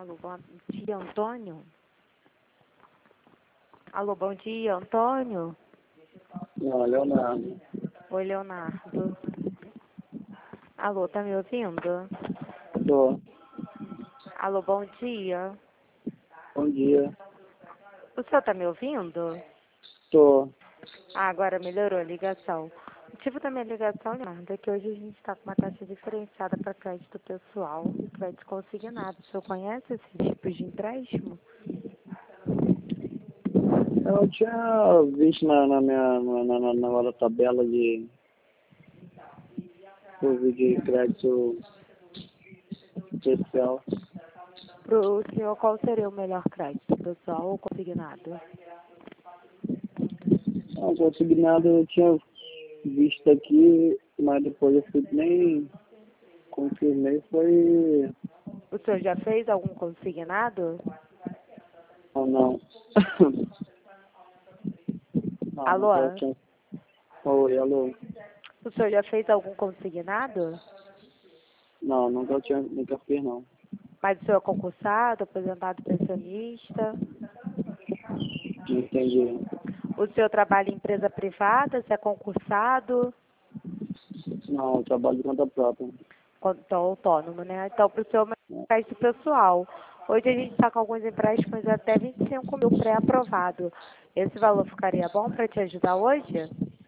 Alô, bom dia, Antônio? Alô, bom dia, Antônio? Não, Leonardo. Oi, Leonardo. Alô, tá me ouvindo? Tô. Alô, bom dia. Bom dia. O senhor tá me ouvindo? Tô. Ah, agora melhorou a ligação. O motivo da minha ligação, Leonardo, é que hoje a gente está com uma taxa diferenciada para crédito pessoal e crédito consignado. O senhor conhece esse tipo de empréstimo? Eu tinha visto na hora tabela de crédito especial. Para o senhor, qual seria o melhor crédito, pessoal ou consignado? Não, consignado eu tinha visto aqui, mas depois eu fui nem confirmei, foi. O senhor já fez algum consignado? Ou não. Não, Alô? nunca tinha. Oi, alô. O senhor já fez algum consignado? Não, nunca fiz não. Mas o senhor é concursado, aposentado, pensionista? Não entendi. O senhor trabalha em empresa privada? Se é concursado? Não, eu trabalho de conta própria. Então, autônomo, né? Então, para o senhor, é crédito pessoal. Hoje a gente está com alguns empréstimos até 25 mil pré-aprovado. Esse valor ficaria bom para te ajudar hoje?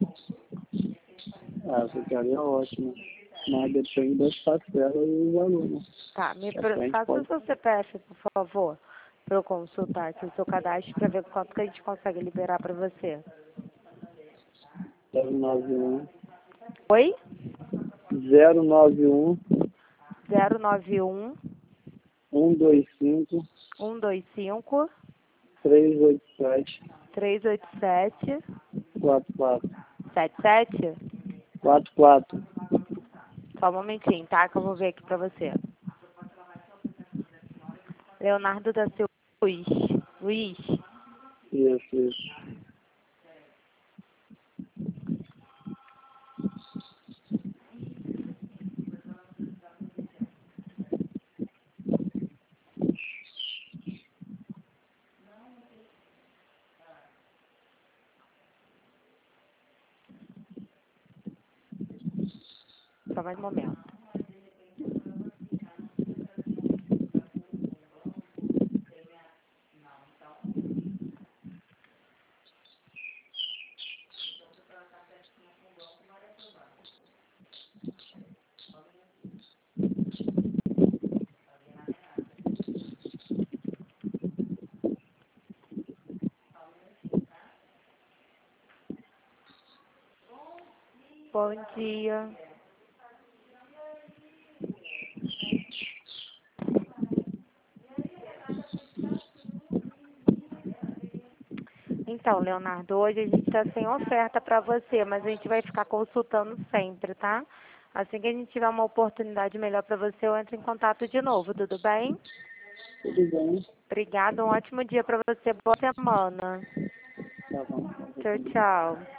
Ah, ficaria ótimo. Mas depende das parcelas e do valor. Tá, A gente faça o pode. seu CPF, por favor, para eu consultar aqui o seu cadastro para ver quanto que a gente consegue liberar para você. 091 Oi? 091 091 125 125 387 387 44 77? 44. Só um momentinho, tá? Que eu vou ver aqui pra você. Leonardo da Silva Luiz. Luiz. Isso. Só mais um momento. Bom dia. Então, Leonardo, hoje a gente está sem oferta para você, mas a gente vai ficar consultando sempre, tá? Assim que a gente tiver uma oportunidade melhor para você, eu entro em contato de novo, tudo bem? Tudo bem. Obrigada, um ótimo dia para você, boa semana. Tá bom. Tchau, tchau.